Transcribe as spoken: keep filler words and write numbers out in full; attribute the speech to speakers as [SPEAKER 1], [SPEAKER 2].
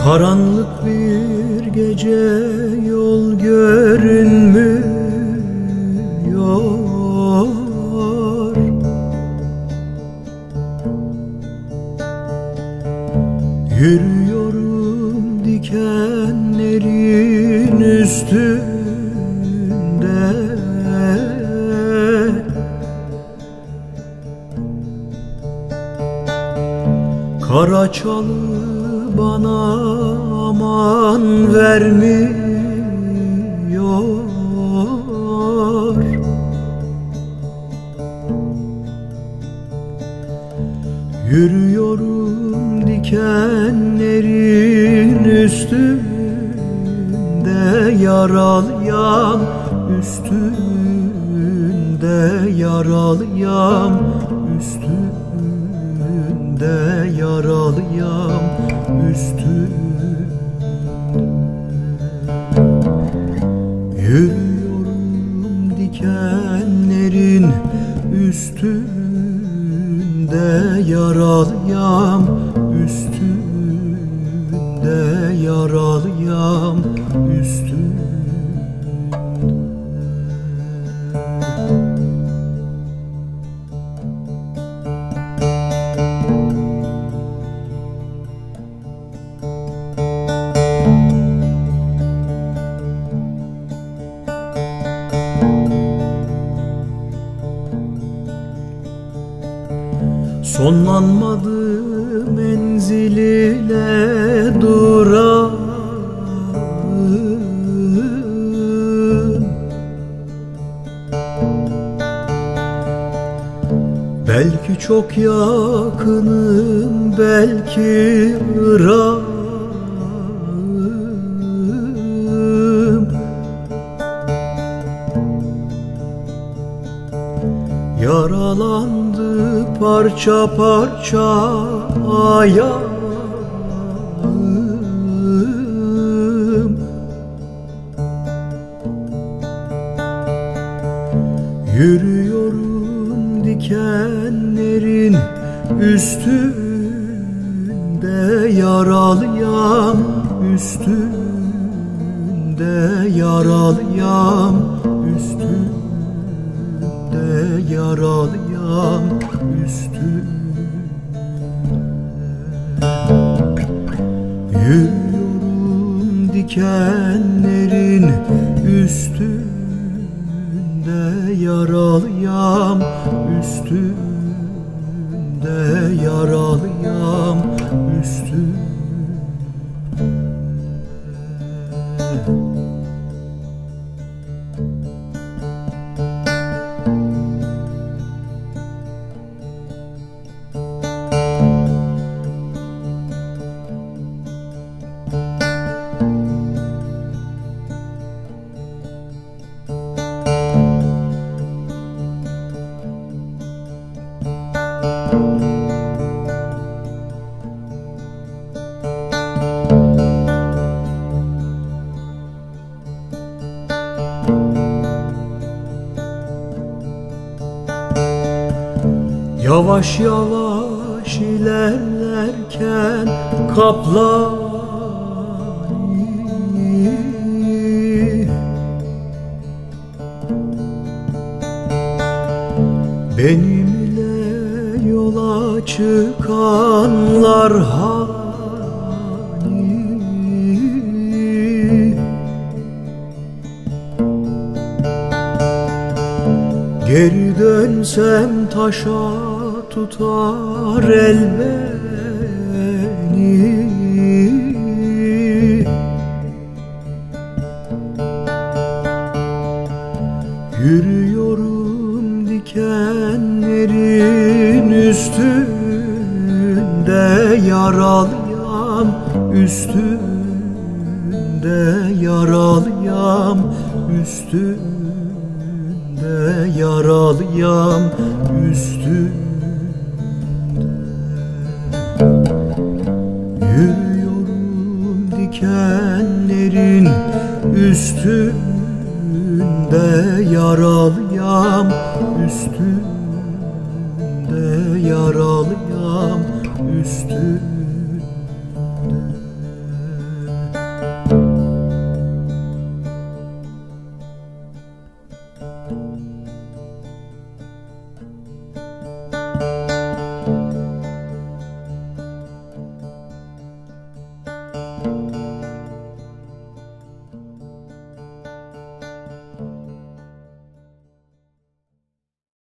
[SPEAKER 1] Karanlık bir gece, yol görünmüyor. Yürüyorum dikenlerin üstünde. Kara çalı bana aman vermiyor. Yürüyorum dikenlerin üstünde, yaralıyam üstünde, yaralıyam üstünde, yaralıyam üstünde. Yürüyorum dikenlerin üstünde, yaralıyam üstünde, yaralıyam üstünde. Sonlanmadı menzil ile durağım. Belki çok yakınım, belki ırağım. Yaralandı parça parça ayağım. Yürüyorum dikenlerin üstünde, yaralıyam üstünde, yaralıyam üstünde, yaralıyam üstünde. Yürüyorum dikenlerin üstünde, yaralıyam üstünde, yaralıyam üstünde. Yavaş yavaş ilerlerken kaplan benimle yola çıkanlar hani? Geri dönsem taşa tutar el beni. Yürüyorum dikenlerin üstünde, yaralıyam üstünde, yaralıyam üstünde, yaralıyam üstünde. Yürüyorum dikenlerin üstünde, yaralıyam üstünde, yaralıyam üstünde.